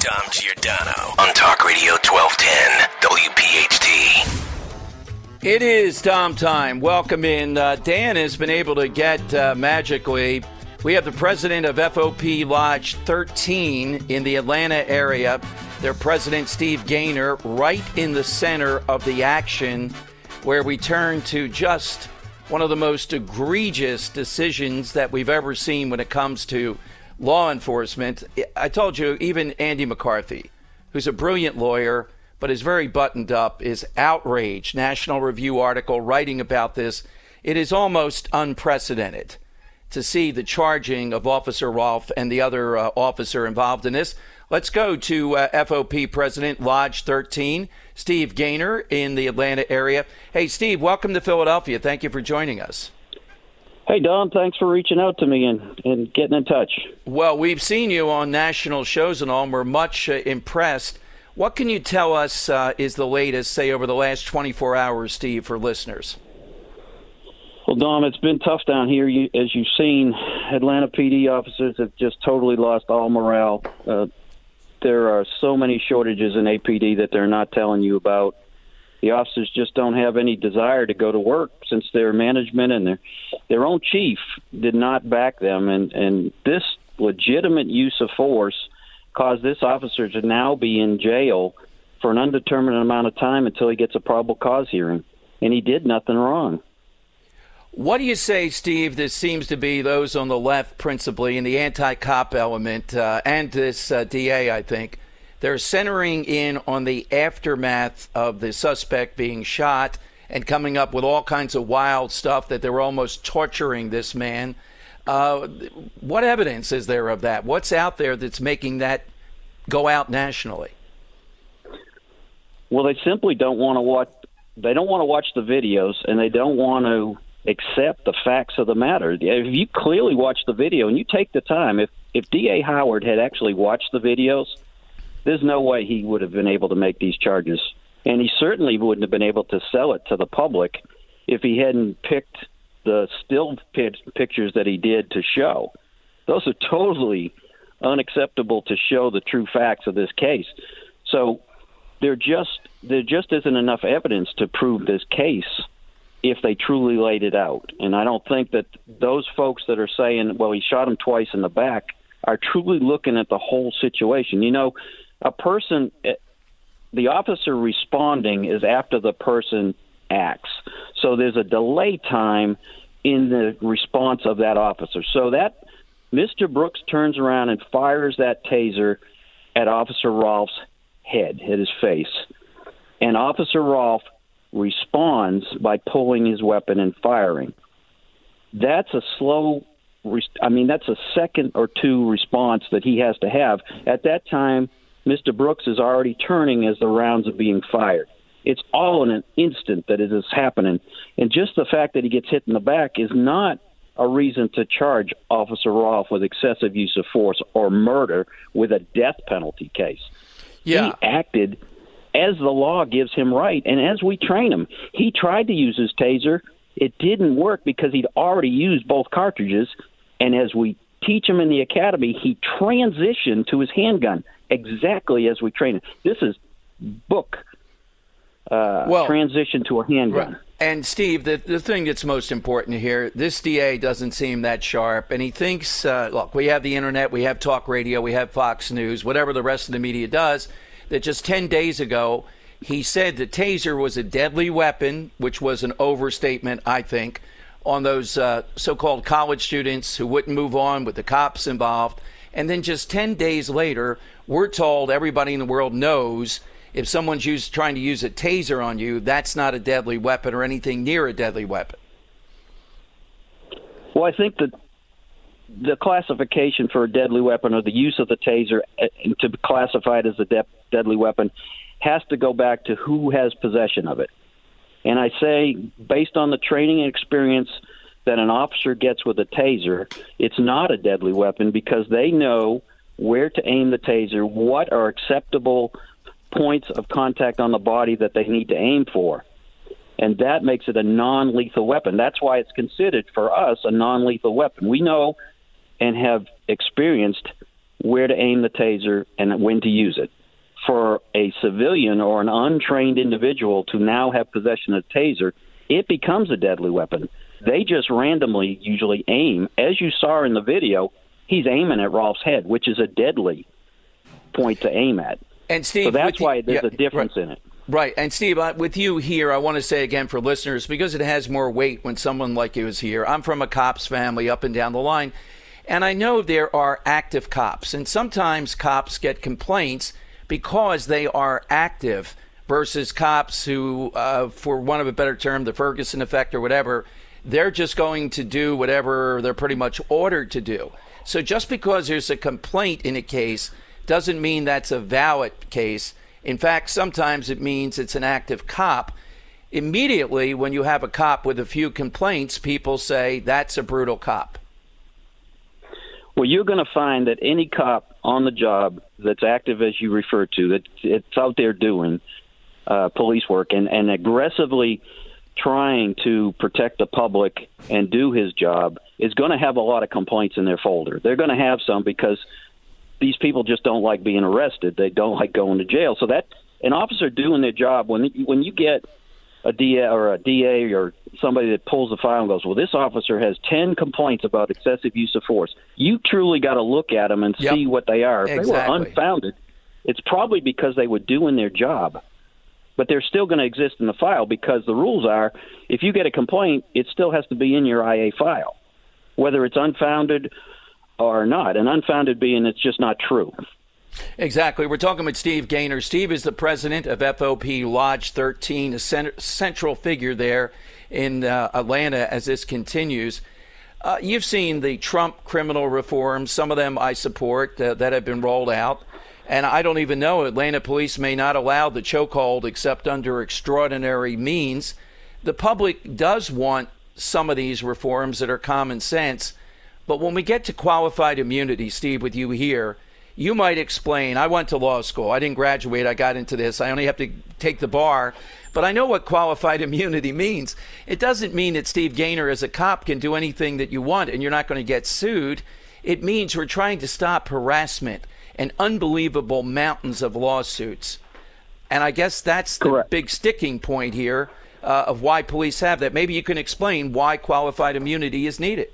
Dom Giordano on Talk Radio 1210 WPHT. It is Dom time. Welcome in. Dan has been able to get magically. We have the president of FOP Lodge 13 in the Atlanta area. Their president, Steve Gaynor, right in the center of the action, where we turn to just one of the most egregious decisions that we've ever seen when it comes to law enforcement. I told you, even Andy McCarthy, who's a brilliant lawyer but is very buttoned up, is outraged. National Review article writing about this. It is almost unprecedented to see the charging of Officer Rolfe and the other officer involved in this. Let's go to FOP President, Lodge 13, Steve Gaynor in the Atlanta area. Hey, Steve, welcome to Philadelphia. Thank you for joining us. Hey, Don, thanks for reaching out to me and getting in touch. Well, we've seen you on national shows and all, and we're much impressed. What can you tell us is the latest, say, over the last 24 hours, Steve, for listeners? Well, Dom, it's been tough down here. As you've seen, Atlanta PD officers have just totally lost all morale. There are so many shortages in APD that they're not telling you about. The officers just don't have any desire to go to work since their management and their own chief did not back them. And this legitimate use of force caused this officer to now be in jail for an undetermined amount of time until he gets a probable cause hearing. And he did nothing wrong. What do you say, Steve? This seems to be those on the left principally in the anti-cop element and this DA, I think. They're centering in on the aftermath of the suspect being shot and coming up with all kinds of wild stuff that they were almost torturing this man. What evidence is there of that? What's out there that's making that go out nationally? Well, they simply don't want to watch. They don't want to watch the videos, and they don't want to accept the facts of the matter. If you clearly watch the video and you take the time, if D.A. Howard had actually watched the videos, there's no way he would have been able to make these charges. And he certainly wouldn't have been able to sell it to the public if he hadn't picked the still pictures that he did to show. Those are totally unacceptable to show the true facts of this case. So there just isn't enough evidence to prove this case if they truly laid it out. And I don't think that those folks that are saying, well, he shot him twice in the back, are truly looking at the whole situation. You know, the officer responding is after the person acts. So there's a delay time in the response of that officer. So that Mr. Brooks turns around and fires that taser at Officer Rolfe's head, at his face. And Officer Rolfe responds by pulling his weapon and firing. That's a that's a second or two response that he has to have. At that time, Mr. Brooks is already turning as the rounds are being fired. It's all in an instant that it is happening. And just the fact that he gets hit in the back is not a reason to charge Officer Rolfe with excessive use of force or murder with a death penalty case. Yeah. He acted as the law gives him right, and as we train him. He tried to use his taser. It didn't work because he'd already used both cartridges, and as we teach him in the academy, he transitioned to his handgun exactly as we train him. This is transition to a handgun. Right. And, Steve, the thing that's most important here, this DA doesn't seem that sharp, and he thinks, look, we have the Internet, we have talk radio, we have Fox News, whatever the rest of the media does, that just 10 days ago he said the taser was a deadly weapon, which was an overstatement, I think, on those so-called college students who wouldn't move on with the cops involved. And then just 10 days later, we're told everybody in the world knows if someone's trying to use a taser on you, that's not a deadly weapon or anything near a deadly weapon. Well, I think that the classification for a deadly weapon or the use of the taser to classify it as a deadly weapon has to go back to who has possession of it. And I say, based on the training and experience that an officer gets with a taser, it's not a deadly weapon because they know where to aim the taser, what are acceptable points of contact on the body that they need to aim for. And that makes it a non-lethal weapon. That's why it's considered for us a non-lethal weapon. We know and have experienced where to aim the taser and when to use it. For a civilian or an untrained individual to now have possession of a taser, it becomes a deadly weapon. They just randomly usually aim. As you saw in the video, he's aiming at Rolf's head, which is a deadly point to aim at. And Steve, so that's why there's a difference in it. Right. And Steve, with you here, I want to say again for listeners, because it has more weight when someone like you is here. I'm from a cops family up and down the line, and I know there are active cops, and sometimes cops get complaints because they are active versus cops who, for want of a better term, the Ferguson effect or whatever, they're just going to do whatever they're pretty much ordered to do. So just because there's a complaint in a case doesn't mean that's a valid case. In fact, sometimes it means it's an active cop. Immediately, when you have a cop with a few complaints, people say that's a brutal cop. Well, you're going to find that any cop on the job that's active, as you refer to, that it's out there doing police work and aggressively trying to protect the public and do his job is going to have a lot of complaints in their folder. They're going to have some because these people just don't like being arrested. They don't like going to jail. So that an officer doing their job, when you get a DA or somebody that pulls the file and goes, well, this officer has 10 complaints about excessive use of force, you truly got to look at them and see what they are. If they were unfounded, it's probably because they were doing their job. But they're still going to exist in the file because the rules are if you get a complaint, it still has to be in your IA file, whether it's unfounded or not. And unfounded being it's just not true. Exactly. We're talking with Steve Gaynor. Steve is the president of FOP Lodge 13, a central figure there in Atlanta as this continues. You've seen the Trump criminal reforms. Some of them I support that have been rolled out. And I don't even know, Atlanta police may not allow the chokehold except under extraordinary means. The public does want some of these reforms that are common sense. But when we get to qualified immunity, Steve, with you here, you might explain. I went to law school. I didn't graduate. I got into this. I only have to take the bar. But I know what qualified immunity means. It doesn't mean that Steve Gaynor as a cop can do anything that you want and you're not going to get sued. It means we're trying to stop harassment and unbelievable mountains of lawsuits. And I guess that's the big sticking point here of why police have that. Maybe you can explain why qualified immunity is needed.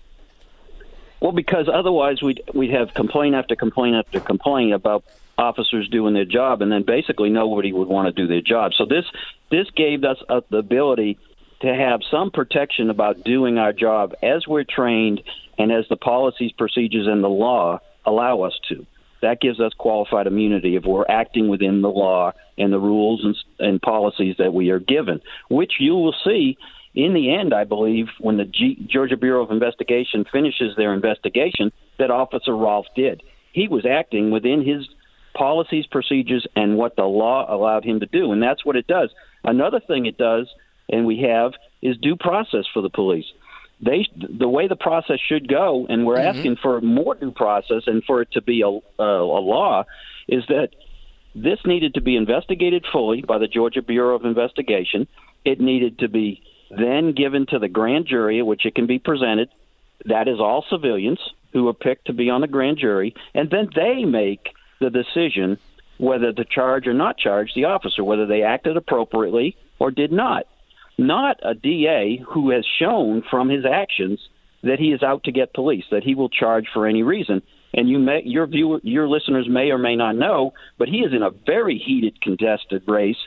Well, because otherwise we'd have complaint after complaint after complaint about officers doing their job, and then basically nobody would want to do their job. So this gave us the ability to have some protection about doing our job as we're trained and as the policies, procedures, and the law allow us to. That gives us qualified immunity if we're acting within the law and the rules and policies that we are given, which you will see in the end, I believe, when the Georgia Bureau of Investigation finishes their investigation, that Officer Rolfe did. He was acting within his policies, procedures, and what the law allowed him to do, and that's what it does. Another thing it does, and we have, is due process for the police. The way the process should go, and we're asking for more due process and for it to be a law, is that this needed to be investigated fully by the Georgia Bureau of Investigation. It needed to be then given to the grand jury, at which it can be presented. That is all civilians who are picked to be on the grand jury, and then they make the decision whether to charge or not charge the officer, whether they acted appropriately or did not. Not a DA who has shown from his actions that he is out to get police, that he will charge for any reason. And your listeners may or may not know, but he is in a very heated, contested race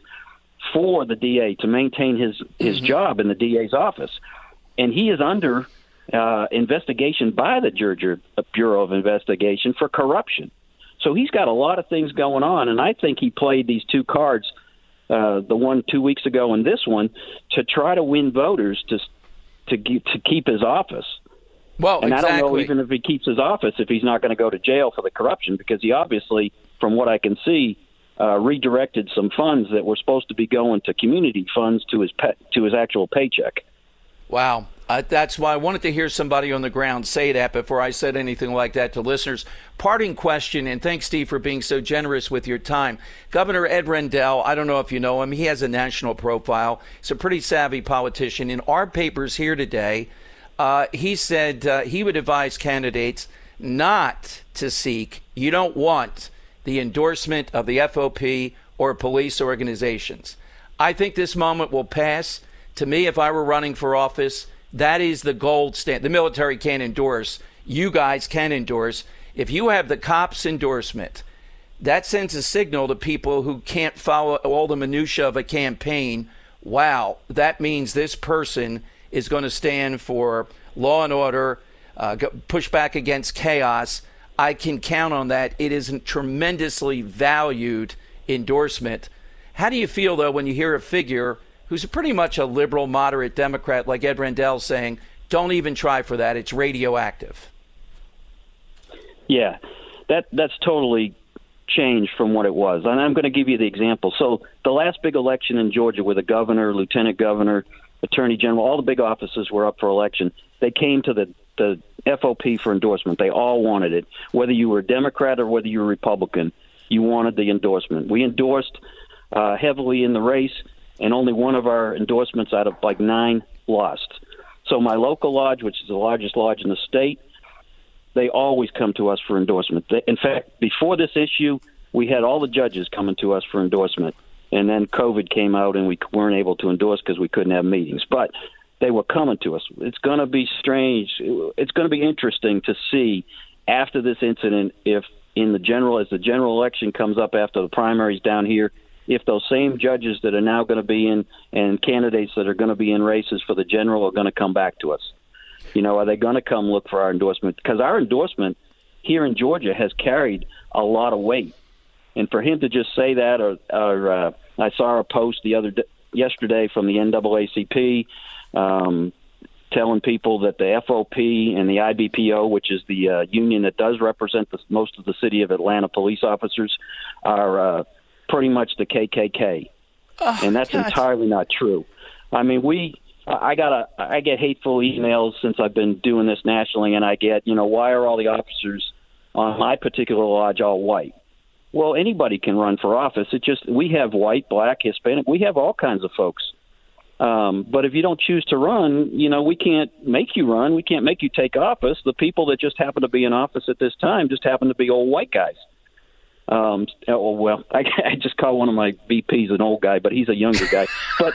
for the DA to maintain his job in the DA's office. And he is under investigation by the Georgia Bureau of Investigation for corruption. So he's got a lot of things going on, and I think he played these two cards, the one 2 weeks ago and this one, to try to win voters to keep his office. Well, and exactly. I don't know even if he keeps his office if he's not going to go to jail for the corruption, because he obviously, from what I can see, redirected some funds that were supposed to be going to community funds to his actual paycheck. Wow. That's why I wanted to hear somebody on the ground say that before I said anything like that to listeners. Parting question, and thanks, Steve, for being so generous with your time. Governor Ed Rendell, I don't know if you know him. He has a national profile. He's a pretty savvy politician. In our papers here today, he said he would advise candidates not to seek, you don't want the endorsement of the FOP or police organizations. I think this moment will pass. To me, if I were running for office, that is the gold standard. The military can't endorse. You guys can endorse. If you have the cops' endorsement, that sends a signal to people who can't follow all the minutia of a campaign. Wow, that means this person is going to stand for law and order, push back against chaos. I can count on that. It is a tremendously valued endorsement. How do you feel, though, when you hear a figure who's pretty much a liberal, moderate Democrat like Ed Rendell saying, don't even try for that, it's radioactive? Yeah, that's totally changed from what it was. And I'm going to give you the example. So the last big election in Georgia where the governor, lieutenant governor, attorney general, all the big offices were up for election, they came to the FOP for endorsement. They all wanted it. Whether you were a Democrat or whether you were Republican, you wanted the endorsement. We endorsed heavily in the race, and only one of our endorsements out of like 9 lost. So my local lodge, which is the largest lodge in the state, they always come to us for endorsement. In fact, before this issue, we had all the judges coming to us for endorsement. And then COVID came out and we weren't able to endorse because we couldn't have meetings. But they were coming to us. It's going to be strange. It's going to be interesting to see after this incident if as the general election comes up after the primaries down here, if those same judges that are now going to be in and candidates that are going to be in races for the general are going to come back to us. You know, are they going to come look for our endorsement? Because our endorsement here in Georgia has carried a lot of weight. And for him to just say that, or I saw a post yesterday from the NAACP telling people that the FOP and the IBPO, which is the union that does represent most of the city of Atlanta police officers, are pretty much the KKK. Oh, and that's God. Entirely not true. I mean, I get hateful emails since I've been doing this nationally, and I get, why are all the officers on my particular lodge all white? Well, anybody can run for office. We have white, black, Hispanic. We have all kinds of folks. But if you don't choose to run, we can't make you run. We can't make you take office. The people that just happen to be in office at this time just happen to be old white guys. I just call one of my VPs an old guy, but he's a younger guy. But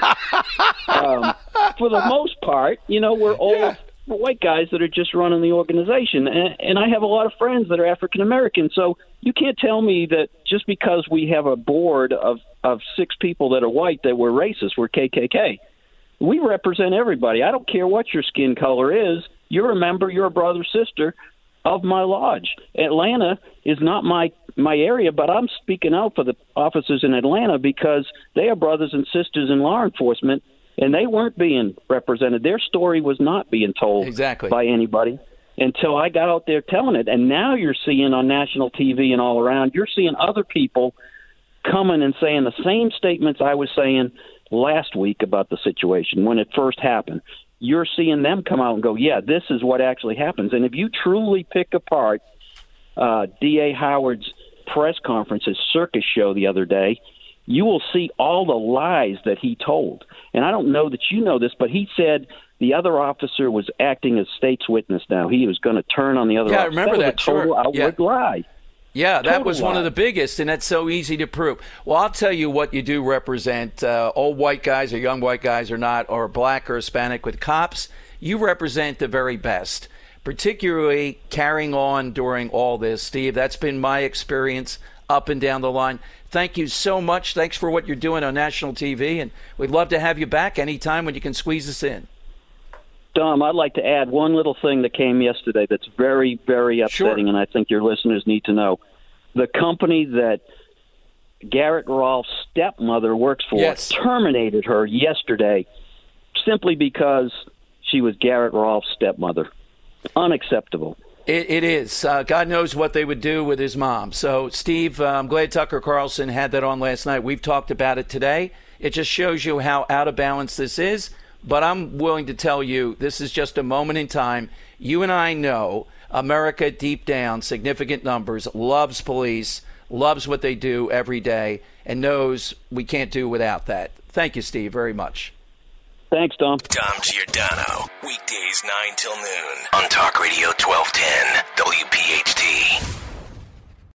for the most part, we're old white guys that are just running the organization. And I have a lot of friends that are African American. So you can't tell me that just because we have a board of 6 people that are white that we're racist, we're KKK. We represent everybody. I don't care what your skin color is. You're a member, you're a brother, sister of my lodge. Atlanta is not my area, but I'm speaking out for the officers in Atlanta because they are brothers and sisters in law enforcement, and they weren't being represented. Their story was not being told by anybody until I got out there telling it. And now you're seeing on national TV and all around, you're seeing other people coming and saying the same statements I was saying last week about the situation when it first happened. You're seeing them come out and go, yeah, this is what actually happens. And if you truly pick apart D.A. Howard's press conference, his circus show the other day, you will see all the lies that he told. And I don't know that you know this, but he said the other officer was acting as state's witness now. He was going to turn on the other officer. I remember that. Was a total outward lie. Yeah, that was one of the biggest, and that's so easy to prove. Well, I'll tell you what you do represent, old white guys or young white guys or not, or black or Hispanic with cops. You represent the very best, particularly carrying on during all this. Steve, that's been my experience up and down the line. Thank you so much. Thanks for what you're doing on national TV, and we'd love to have you back anytime when you can squeeze us in. Dom, I'd like to add one little thing that came yesterday that's very, very upsetting, and I think your listeners need to know. The company that Garrett Rolfe's stepmother works for terminated her yesterday simply because she was Garrett Rolfe's stepmother. Unacceptable. It is. God knows what they would do with his mom. So, Steve, I'm glad Tucker Carlson had that on last night. We've talked about it today. It just shows you how out of balance this is. But I'm willing to tell you this is just a moment in time. You and I know America deep down, significant numbers, loves police, loves what they do every day, and knows we can't do without that. Thank you, Steve, very much. Thanks, Dom. Dom Giordano, weekdays 9 till noon on Talk Radio 1210 WPHT.